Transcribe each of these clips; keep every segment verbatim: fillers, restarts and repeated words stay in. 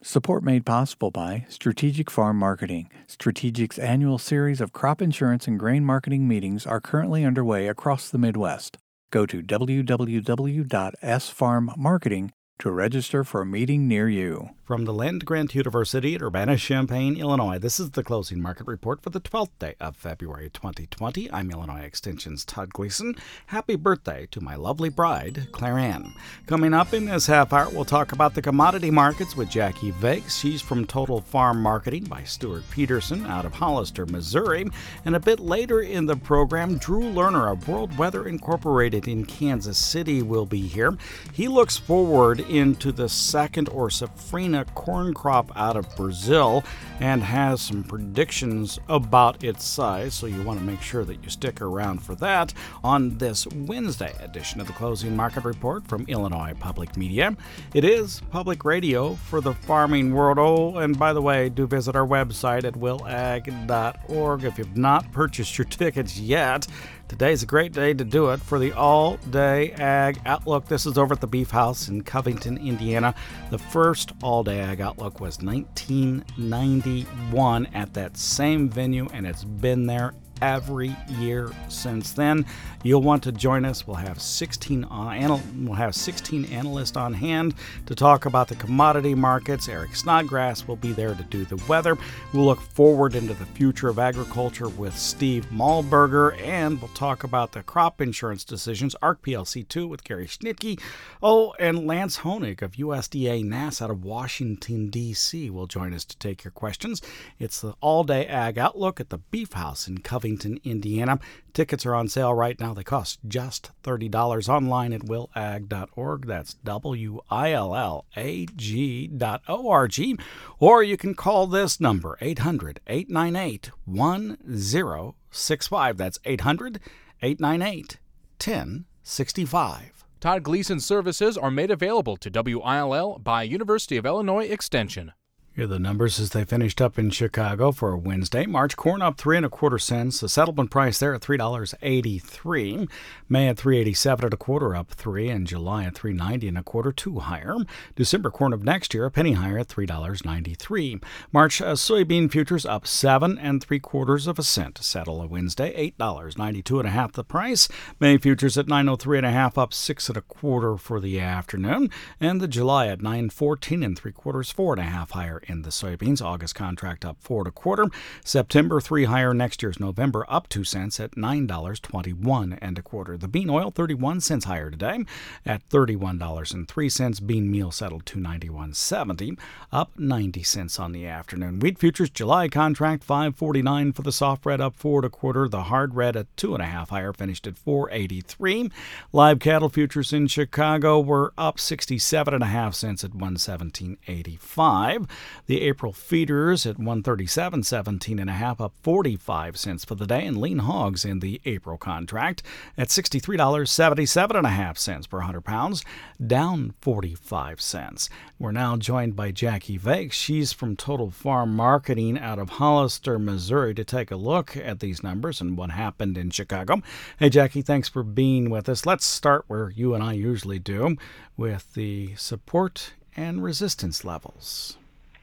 Support made possible by Strategic Farm Marketing. Strategic's annual series of crop insurance and grain marketing meetings are currently underway across the Midwest. Go to w w w dot s farm marketing to register for a meeting near you. From the Land Grant University at Urbana-Champaign, Illinois, this is the Closing Market Report for the twelfth day of February twenty twenty. I'm Illinois Extension's Todd Gleason. Happy birthday to my lovely bride, Claire Ann. Coming up in this half hour, we'll talk about the commodity markets with Jackie Vakes. She's from Total Farm Marketing by Stuart Peterson out of Hollister, Missouri. And a bit later in the program, Drew Lerner of World Weather Incorporated in Kansas City will be here. He looks forward into the second or safrinha corn crop out of Brazil and has some predictions about its size, so you want to make sure that you stick around for that on this Wednesday edition of the Closing Market Report from Illinois Public Media. It is public radio for the farming world. Oh, and by the way, do visit our website at will ag dot org if you've not purchased your tickets yet. Today's a great day to do it for the All-Day Ag Outlook. This is over at the Beef House in Covington, Indiana. The first All-Day Ag Outlook was nineteen ninety-one at that same venue, and it's been there every year since then. You'll want to join us. We'll have sixteen uh, anal- we'll have sixteen analysts on hand to talk about the commodity markets. Eric Snodgrass will be there to do the weather. We'll look forward into the future of agriculture with Steve Malberger, and we'll talk about the crop insurance decisions, A R C P L C two with Gary Schnitke. Oh, and Lance Honig of U S D A N A S out of Washington, D C will join us to take your questions. It's the All-Day Ag Outlook at the Beef House in Covington, Indiana. Tickets are on sale right now. They cost just thirty dollars online at will ag dot org. That's W I L L A G dot O R G. Or you can call this number, eight hundred, eight nine eight, one zero six five. That's eight hundred, eight nine eight, one zero six five. Todd Gleason services are made available to W I L L by University of Illinois Extension. Here are the numbers as they finished up in Chicago for Wednesday. March corn up three and a quarter cents. The settlement price there at three dollars and eighty-three cents. May at three eighty-seven and a quarter, up three, and July at three ninety and a quarter, two higher. December corn of next year a penny higher at three dollars and ninety-three cents. March uh, soybean futures up seven and three quarters of a cent. Settle a Wednesday eight dollars and ninety-two and a half the price. May futures at nine oh three and a half, up six and a quarter for the afternoon, and the July at nine fourteen and three quarters, four and a half higher in the soybeans. August contract up four and a quarter. September three higher. Next year's November up two cents at nine dollars and twenty-one and a quarter. The bean oil thirty-one cents higher today at thirty-one dollars and three cents. Bean meal settled two ninety-one seventy, up ninety cents on the afternoon. Wheat futures July contract five forty-nine for the soft red, up four and a quarter. The hard red at two and a half higher, finished at four eighty-three. Live cattle futures in Chicago were up sixty-seven and a half cents at one seventeen eighty-five. The April feeders at one thirty-seven seventeen and a half, up forty-five cents for the day, and lean hogs in the April contract at sixty-three dollars and seventy-seven and a half cents per one hundred pounds, down forty-five cents. We're now joined by Jackie Vakes. She's from Total Farm Marketing out of Hollister, Missouri, to take a look at these numbers and what happened in Chicago. Hey, Jackie, thanks for being with us. Let's start where you and I usually do, with the support and resistance levels.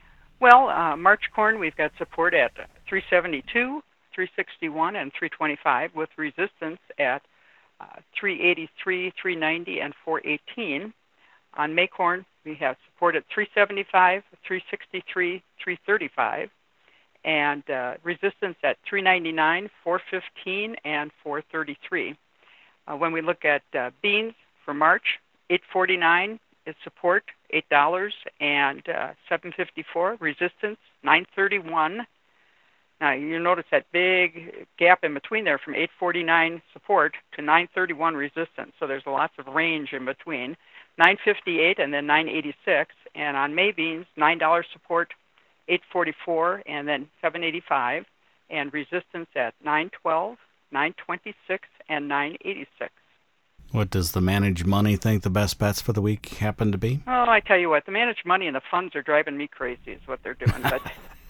Well, uh, March corn, we've got support at three seventy-two, three sixty-one, and three twenty-five, with resistance at uh, three eighty-three, three ninety, and four eighteen. On May corn, we have support at three seventy-five, three sixty-three, three thirty-five, and uh, resistance at three ninety-nine, four fifteen, and four thirty-three. Uh, when we look at uh, beans for March, eight forty-nine is support, eight dollars and uh, seven fifty-four. Resistance, nine thirty-one. Now, you notice that big gap in between there from eight forty-nine support to nine thirty-one resistance. So there's lots of range in between. nine fifty-eight and then nine eighty-six. And on May beans, nine dollars support, eight forty-four, and then seven eighty-five. And resistance at nine twelve, nine twenty-six, and nine eighty-six. What does the managed money think the best bets for the week happen to be? Oh, I tell you what, the managed money and the funds are driving me crazy is what they're doing. But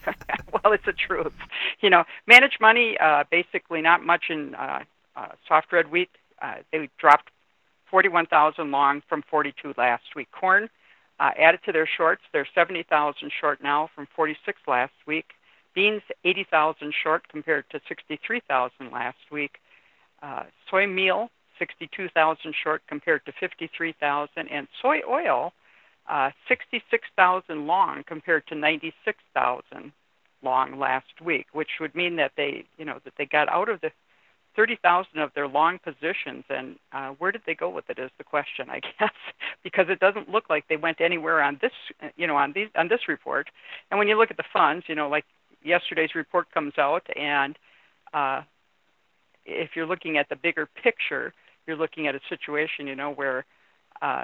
well, it's the truth. You know, managed money, uh, basically not much in uh, uh, soft red wheat. Uh, they dropped forty-one thousand long from forty-two last week. Corn, uh, added to their shorts. They're seventy thousand short now from forty-six last week. Beans, eighty thousand short compared to sixty-three thousand last week. Uh, soy meal, sixty-two thousand short compared to fifty-three thousand. And soy oil, uh, sixty-six thousand long compared to ninety-six thousand long last week, which would mean that they, you know, that they got out of the thirty thousand of their long positions. And uh, where did they go with it is the question, I guess, because it doesn't look like they went anywhere on this, you know, on these on this report. And when you look at the funds, you know, like yesterday's report comes out, and uh, if you're looking at the bigger picture, you're looking at a situation, you know, where uh,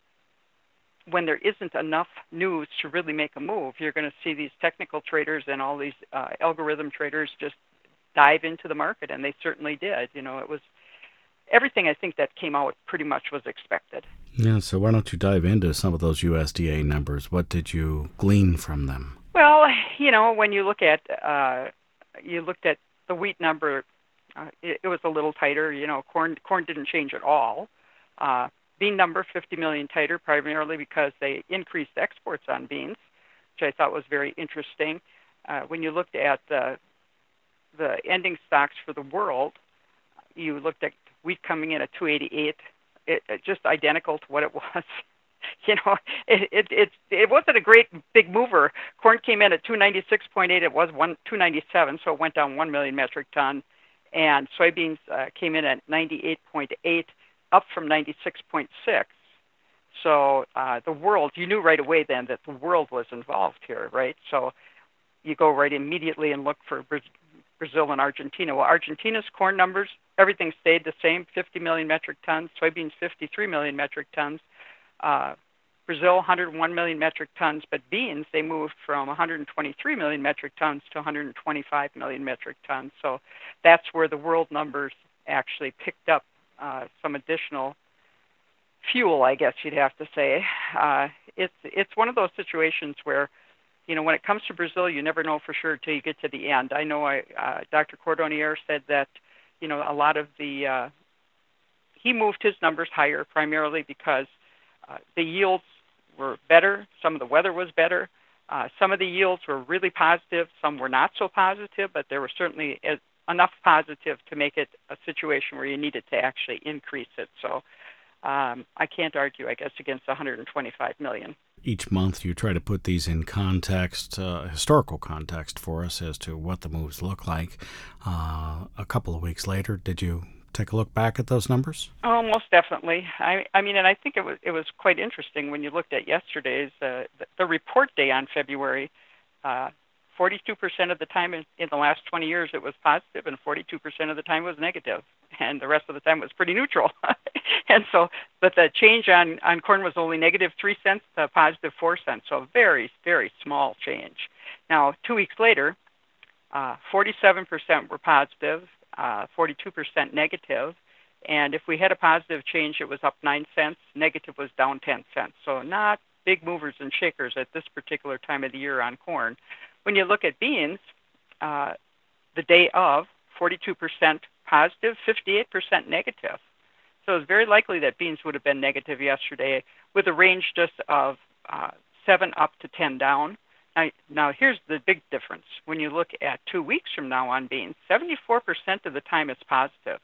when there isn't enough news to really make a move, you're going to see these technical traders and all these uh, algorithm traders just dive into the market, and they certainly did. You know, it was everything I think that came out pretty much was expected. Yeah, so why don't you dive into some of those U S D A numbers? What did you glean from them? Well, you know, when you look at, uh, you looked at the wheat number, uh, it, it was a little tighter. You know, corn corn didn't change at all. Uh, bean number, fifty million tighter, primarily because they increased exports on beans, which I thought was very interesting. Uh, when you looked at uh, the ending stocks for the world, you looked at wheat coming in at two eighty-eight, it, it just identical to what it was. You know, it, it it it wasn't a great big mover. Corn came in at two ninety-six point eight. It was one two ninety-seven, so it went down one million metric ton. And soybeans uh, came in at ninety-eight point eight, up from ninety-six point six. So uh, the world, you knew right away then that the world was involved here, right? So you go right immediately and look for Brazil and Argentina. Well, Argentina's corn numbers, everything stayed the same, fifty million metric tons. Soybeans, fifty-three million metric tons. Uh, Brazil, one hundred one million metric tons, but beans, they moved from one hundred twenty-three million metric tons to one hundred twenty-five million metric tons. So that's where the world numbers actually picked up uh, some additional fuel, I guess you'd have to say. Uh, it's it's one of those situations where, you know, when it comes to Brazil, you never know for sure until you get to the end. I know I, uh, Doctor Cordonnier said that, you know, a lot of the, uh, he moved his numbers higher primarily because uh, the yields were better, some of the weather was better, uh, some of the yields were really positive, some were not so positive, but there were certainly as, enough positive to make it a situation where you needed to actually increase it. So um, I can't argue, I guess, against one hundred twenty-five million. Each month you try to put these in context, uh, historical context for us as to what the moves look like. Uh, a couple of weeks later, did you take a look back at those numbers? Oh, most definitely. I, I mean, and I think it was it was quite interesting when you looked at yesterday's uh, the, the report day on February. Uh, forty-two percent of the time in, in the last twenty years it was positive, and forty-two percent of the time was negative, and the rest of the time was pretty neutral. And so, but the change on, on corn was only negative three cents to positive four cents, so very, very small change. Now, two weeks later, uh, forty-seven percent were positive, uh, forty-two percent negative, and if we had a positive change, it was up nine cents, negative was down ten cents. So not big movers and shakers at this particular time of the year on corn. When you look at beans, uh, the day of, forty-two percent positive, fifty-eight percent negative. So it's very likely that beans would have been negative yesterday with a range just of uh, seven up to ten down. Now, now, here's the big difference. When you look at two weeks from now on beans, seventy-four percent of the time it's positive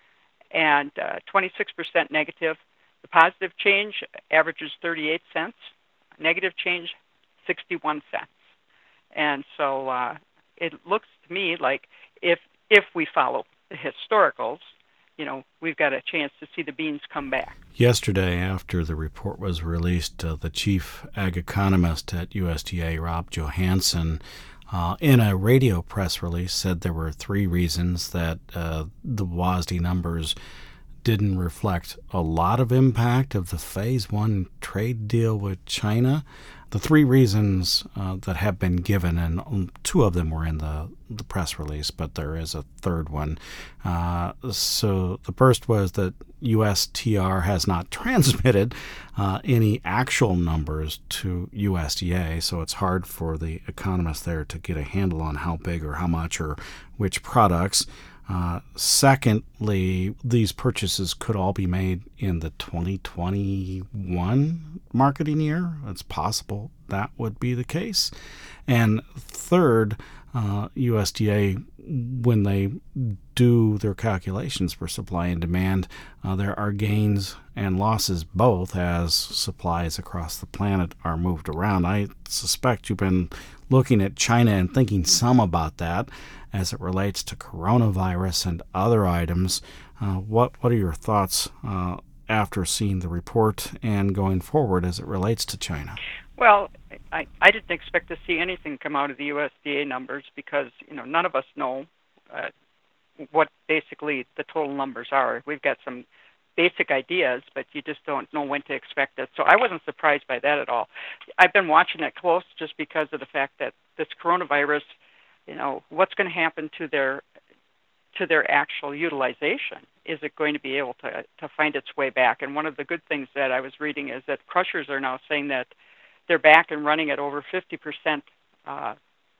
and uh, twenty-six percent negative. The positive change averages thirty-eight cents, negative change sixty-one cents. And so uh, it looks to me like if if we follow the historicals, you know, we've got a chance to see the beans come back. Yesterday, after the report was released, uh, the chief ag economist at U S D A, Rob Johansson, uh, in a radio press release said there were three reasons that uh, the W A S D numbers didn't reflect a lot of impact of the phase one trade deal with China. The three reasons uh, that have been given, and two of them were in the, the press release, but there is a third one. Uh, so the first was that U S T R has not transmitted uh, any actual numbers to U S D A, so it's hard for the economists there to get a handle on how big or how much or which products. Uh, secondly, these purchases could all be made in the twenty twenty-one marketing year. It's possible that would be the case. And third, uh, U S D A, when they do their calculations for supply and demand, uh, there are gains and losses both as supplies across the planet are moved around. I suspect you've been looking at China and thinking some about that as it relates to coronavirus and other items. Uh, what what are your thoughts uh, after seeing the report and going forward as it relates to China? Well, I, I didn't expect to see anything come out of the U S D A numbers because, you know, none of us know uh, what basically the total numbers are. We've got some basic ideas, but you just don't know when to expect it. So I wasn't surprised by that at all. I've been watching it close just because of the fact that this coronavirus, you know, what's going to happen to their to their actual utilization? Is it going to be able to to find its way back? And one of the good things that I was reading is that crushers are now saying that they're back and running at over fifty percent uh,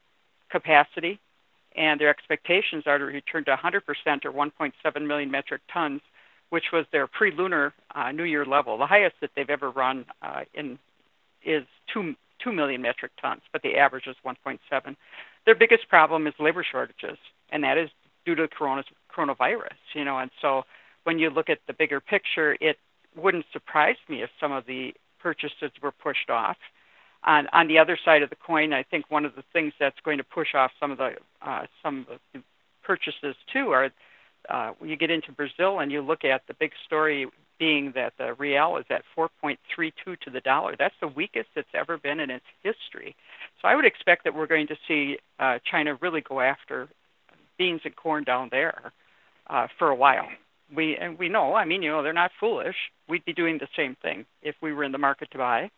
capacity, and their expectations are to return to one hundred percent or one point seven million metric tons, which was their pre-lunar uh, New Year level. The highest that they've ever run uh, in is two, two million metric tons, but the average is one point seven. Their biggest problem is labor shortages, and that is due to corona, coronavirus. You know, and so when you look at the bigger picture, it wouldn't surprise me if some of the purchases were pushed off. On, on the other side of the coin, I think one of the things that's going to push off some of the uh, some of the purchases too are uh, when you get into Brazil and you look at the big story being that the real is at four point three two to the dollar. That's the weakest it's ever been in its history. So I would expect that we're going to see uh, China really go after beans and corn down there uh, for a while. We and we know, I mean, you know, they're not foolish. We'd be doing the same thing if we were in the market to buy.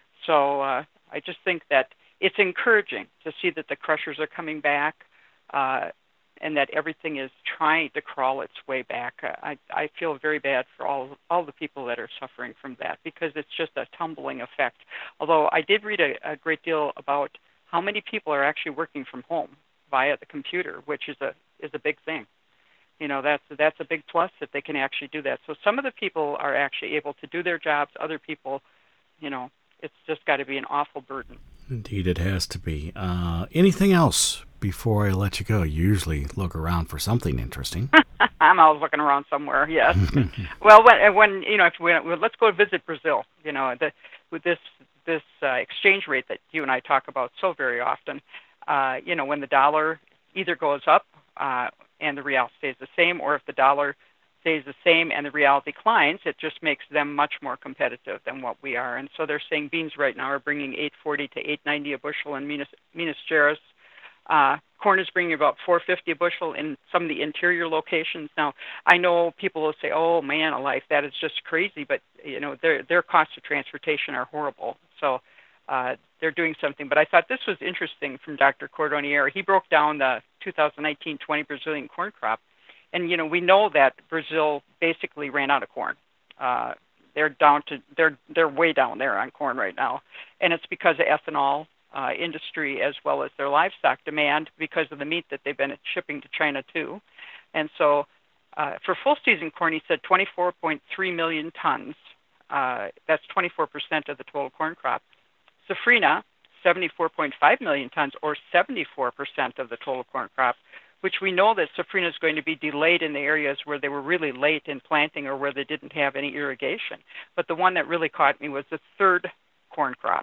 So uh, I just think that it's encouraging to see that the crushers are coming back uh, and that everything is trying to crawl its way back. I, I feel very bad for all all the people that are suffering from that because it's just a tumbling effect. Although I did read a, a great deal about how many people are actually working from home via the computer, which is a is a big thing. You know, that's that's a big plus that they can actually do that. So some of the people are actually able to do their jobs. Other people, you know, it's just got to be an awful burden. Indeed, it has to be. Uh, anything else before I let you go? You usually look around for something interesting. I'm always looking around somewhere, yes. Well, when, when you know, if we, well, let's go visit Brazil. You know, the, with this this uh, exchange rate that you and I talk about so very often, uh, you know, when the dollar either goes up uh, and the real stays the same, or if the dollar stays the same and the real declines, it just makes them much more competitive than what we are. And so they're saying beans right now are bringing eight forty to eight ninety a bushel in Minas, Minas Gerais. Uh, corn is bringing about four fifty a bushel in some of the interior locations. Now, I know people will say, "Oh man, alive, that is just crazy," but you know their their costs of transportation are horrible. So uh, they're doing something. But I thought this was interesting from Doctor Cordonnier. He broke down the two thousand nineteen twenty Brazilian corn crop. And you know, we know that Brazil basically ran out of corn. Uh, they're down to they're they're way down there on corn right now, and it's because of ethanol uh, industry as well as their livestock demand because of the meat that they've been shipping to China too. And so, uh, for full season corn, he said twenty-four point three million tons. Uh, that's twenty-four percent of the total corn crop. Safrinha, seventy-four point five million tons, or seventy-four percent of the total corn crop, which we know that Safrinha is going to be delayed in the areas where they were really late in planting or where they didn't have any irrigation. But the one that really caught me was the third corn crop,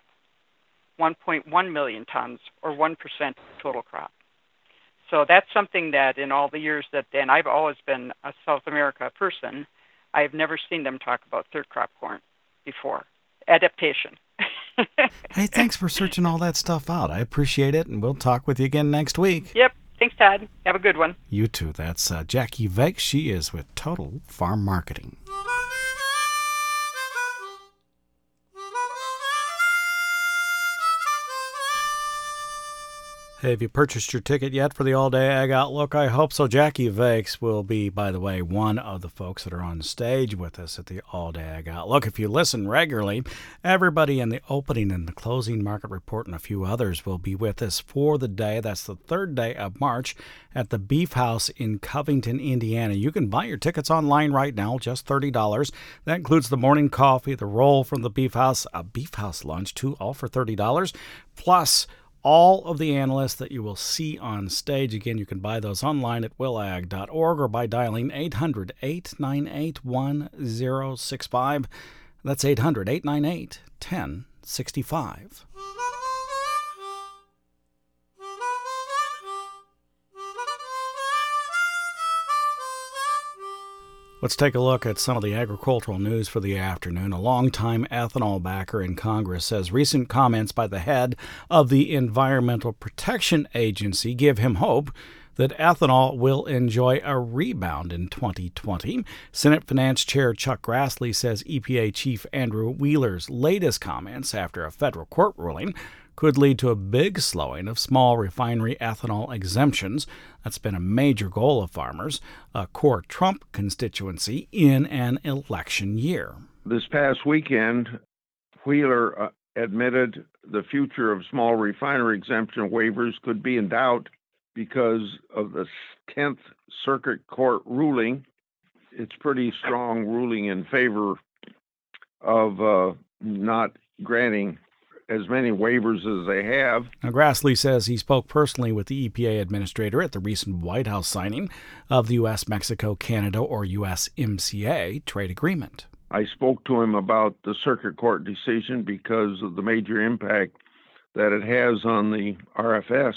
one point one million tons, or one percent total crop. So that's something that in all the years that, and I've always been a South America person, I've never seen them talk about third crop corn before. Adaptation. Hey, thanks for searching all that stuff out. I appreciate it, and we'll talk with you again next week. Yep. Thanks, Todd. Have a good one. You too. That's uh, Jackie Veik. She is with Total Farm Marketing. Have you purchased your ticket yet for the All-Day Ag Outlook? I hope so. Jackie Vakes will be, by the way, one of the folks that are on stage with us at the All-Day Ag Outlook. If you listen regularly, everybody in the opening and the closing market report and a few others will be with us for the day. That's the third day of March at the Beef House in Covington, Indiana. You can buy your tickets online right now, just thirty dollars. That includes the morning coffee, the roll from the Beef House, a Beef House lunch, too, all for thirty dollars, plus all of the analysts that you will see on stage. Again, you can buy those online at will ag dot org or by dialing eight hundred, eight nine eight, one zero six five. That's eight hundred, eight nine eight, one zero six five. Let's take a look at some of the agricultural news for the afternoon. A longtime ethanol backer in Congress says recent comments by the head of the Environmental Protection Agency give him hope that ethanol will enjoy a rebound in twenty twenty. Senate Finance Chair Chuck Grassley says E P A Chief Andrew Wheeler's latest comments after a federal court ruling could lead to a big slowing of small refinery ethanol exemptions. That's been a major goal of farmers, a core Trump constituency in an election year. This past weekend, Wheeler uh, admitted the future of small refinery exemption waivers could be in doubt because of the tenth Circuit Court ruling. It's pretty strong ruling in favor of uh, not granting as many waivers as they have. Now, Grassley says he spoke personally with the E P A administrator at the recent White House signing of the U S Mexico Canada or U S M C A trade agreement. I spoke to him about the Circuit Court decision because of the major impact that it has on the R F S.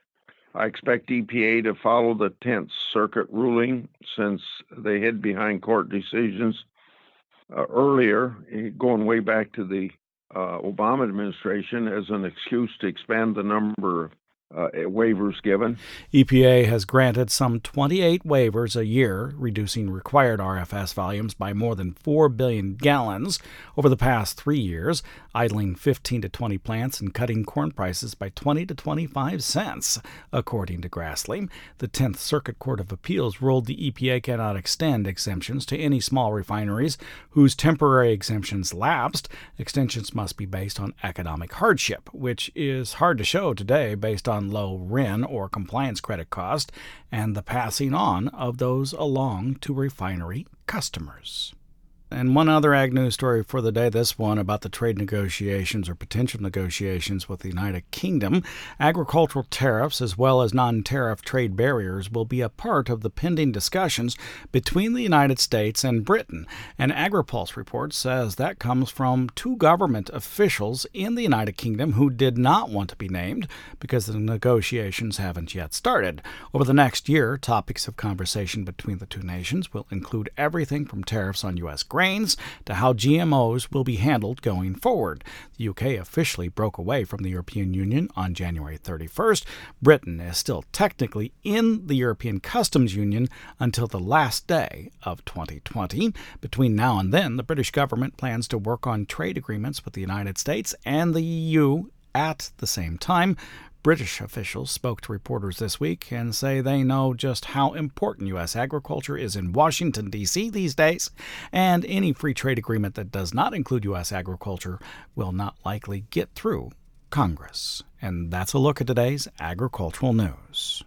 I expect E P A to follow the tenth Circuit ruling since they hid behind court decisions uh, earlier, going way back to the Uh, Obama administration, as an excuse to expand the number of uh, waivers given. E P A has granted some twenty-eight waivers a year, reducing required R F S volumes by more than four billion gallons over the past three years, idling fifteen to twenty plants and cutting corn prices by twenty to twenty-five cents, according to Grassley. The tenth Circuit Court of Appeals ruled the E P A cannot extend exemptions to any small refineries whose temporary exemptions lapsed. Extensions must be based on economic hardship, which is hard to show today based on low R I N or compliance credit cost and the passing on of those along to refinery customers. And one other ag news story for the day, this one about the trade negotiations or potential negotiations with the United Kingdom. Agricultural tariffs as well as non-tariff trade barriers will be a part of the pending discussions between the United States and Britain. An AgriPulse report says that comes from two government officials in the United Kingdom who did not want to be named because the negotiations haven't yet started. Over the next year, topics of conversation between the two nations will include everything from tariffs on U S grains to how G M Os will be handled going forward. The U K officially broke away from the European Union on January thirty-first. Britain is still technically in the European Customs Union until the last day of twenty twenty. Between now and then, the British government plans to work on trade agreements with the United States and the E U at the same time. British officials spoke to reporters this week and say they know just how important U S agriculture is in Washington, D C these days, and any free trade agreement that does not include U S agriculture will not likely get through Congress. And that's a look at today's agricultural news.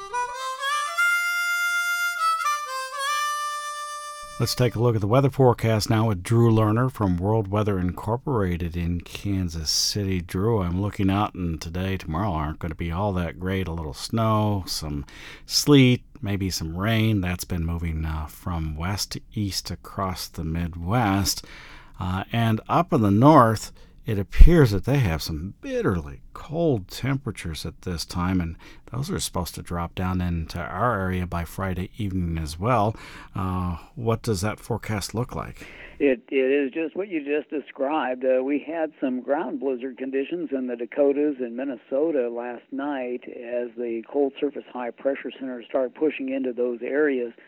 Let's take a look at the weather forecast now with Drew Lerner from World Weather Incorporated in Kansas City. Drew, I'm looking out, and today, tomorrow aren't going to be all that great. A little snow, some sleet, maybe some rain. That's been moving uh, from west to east across the Midwest. Uh, and up in the north, it appears that they have some bitterly cold temperatures at this time, and those are supposed to drop down into our area by Friday evening as well. Uh, what does that forecast look like? It it is just what you just described. Uh, we had some ground blizzard conditions in the Dakotas and Minnesota last night as the cold surface high pressure center started pushing into those areas.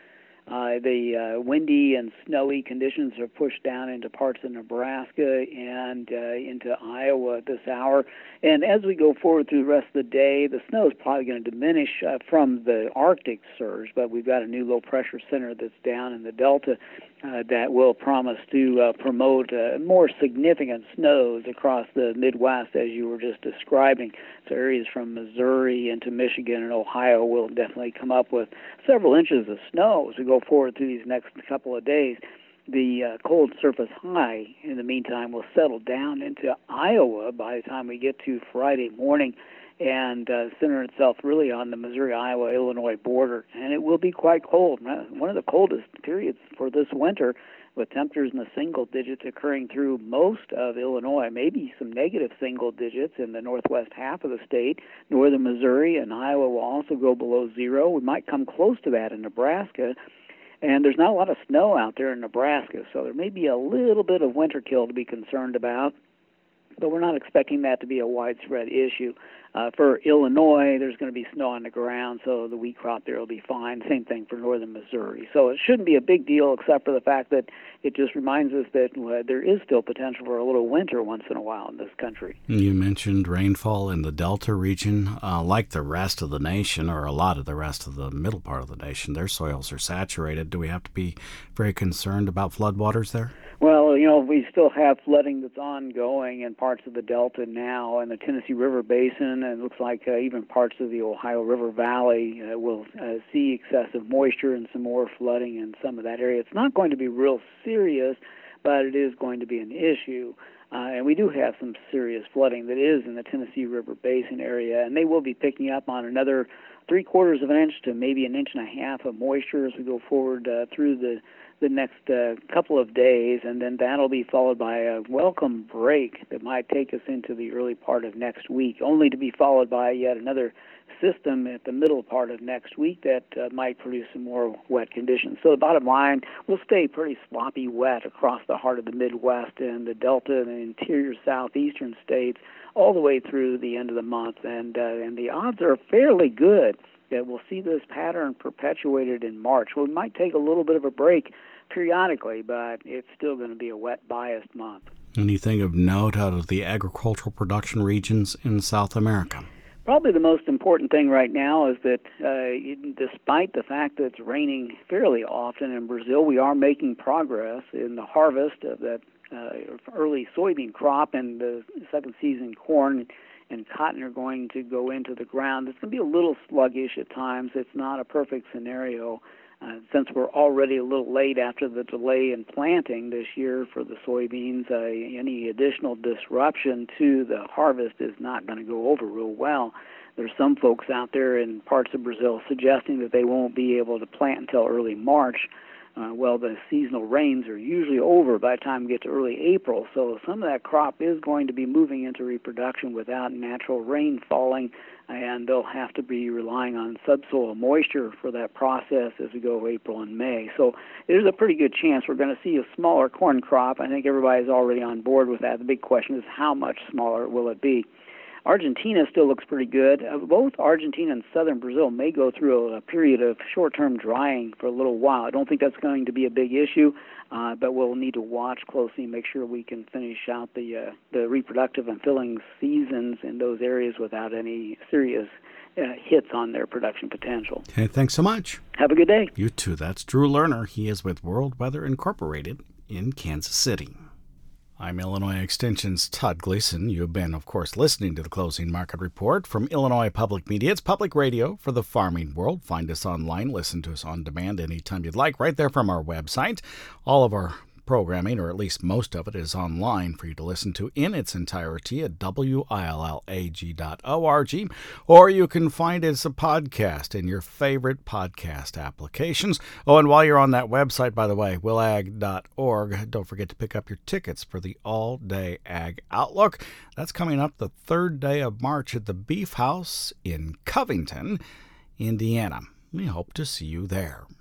Uh, the uh, windy and snowy conditions are pushed down into parts of Nebraska and uh, into Iowa this hour. And as we go forward through the rest of the day, the snow is probably going to diminish uh, from the Arctic surge, but we've got a new low-pressure center that's down in the Delta uh, that will promise to uh, promote uh, more significant snows across the Midwest, as you were just describing. So areas from Missouri into Michigan and Ohio will definitely come up with several inches of snow as we go forward through these next couple of days. The uh, cold surface high, in the meantime, will settle down into Iowa by the time we get to Friday morning and uh, center itself really on the Missouri, Iowa, Illinois border. And it will be quite cold, one of the coldest periods for this winter, with temperatures in the single digits occurring through most of Illinois, maybe some negative single digits in the northwest half of the state. Northern Missouri and Iowa will also go below zero. We might come close to that in Nebraska. And there's not a lot of snow out there in Nebraska, so there may be a little bit of winter kill to be concerned about, but we're not expecting that to be a widespread issue. Uh, for Illinois, there's going to be snow on the ground, so the wheat crop there will be fine. Same thing for northern Missouri. So it shouldn't be a big deal, except for the fact that it just reminds us that uh, there is still potential for a little winter once in a while in this country. You mentioned rainfall in the Delta region. Uh, like the rest of the nation, or a lot of the rest of the middle part of the nation, their soils are saturated. Do we have to be very concerned about floodwaters there? Well, you know, we still have flooding that's ongoing in parts of the Delta now, and the Tennessee River Basin, and it looks like uh, even parts of the Ohio River Valley uh, will uh, see excessive moisture and some more flooding in some of that area. It's not going to be real serious, but it is going to be an issue. Uh, and we do have some serious flooding that is in the Tennessee River Basin area, and they will be picking up on another three quarters of an inch to maybe an inch and a half of moisture as we go forward uh, through the the next uh, couple of days, and then that'll be followed by a welcome break that might take us into the early part of next week, only to be followed by yet another system at the middle part of next week that uh, might produce some more wet conditions. So the bottom line, we'll stay pretty sloppy wet across the heart of the Midwest and the Delta and the interior southeastern states all the way through the end of the month, and uh, and the odds are fairly good that we'll see this pattern perpetuated in March. Well, we might take a little bit of a break periodically, but it's still going to be a wet, biased month. Anything of note out of the agricultural production regions in South America? Probably the most important thing right now is that uh, despite the fact that it's raining fairly often in Brazil, we are making progress in the harvest of that uh, early soybean crop, and the second season corn and cotton are going to go into the ground. It's going to be a little sluggish at times. It's not a perfect scenario uh, since we're already a little late after the delay in planting this year for the soybeans. Uh, any additional disruption to the harvest is not going to go over real well. There's some folks out there in parts of Brazil suggesting that they won't be able to plant until early March. Uh, well, the seasonal rains are usually over by the time we get to early April, so some of that crop is going to be moving into reproduction without natural rain falling, and they'll have to be relying on subsoil moisture for that process as we go April and May. So there's a pretty good chance we're going to see a smaller corn crop. I think everybody's already on board with that. The big question is how much smaller will it be? Argentina still looks pretty good. Uh, both Argentina and southern Brazil may go through a, a period of short-term drying for a little while. I don't think that's going to be a big issue, uh, but we'll need to watch closely and make sure we can finish out the uh, the reproductive and filling seasons in those areas without any serious uh, hits on their production potential. Okay, thanks so much. Have a good day. You too. That's Drew Lerner. He is with World Weather Incorporated in Kansas City. I'm Illinois Extension's Todd Gleason. You've been, of course, listening to the Closing Market Report from Illinois Public Media. It's public radio for the farming world. Find us online. Listen to us on demand anytime you'd like, right there from our website. All of our programming, or at least most of it, is online for you to listen to in its entirety at W I L L A G dot org, or you can find it as a podcast in your favorite podcast applications. Oh, and while you're on that website, by the way, will ag dot org, don't forget to pick up your tickets for the All-Day Ag Outlook. That's coming up the third day of March at the Beef House in Covington, Indiana. We hope to see you there.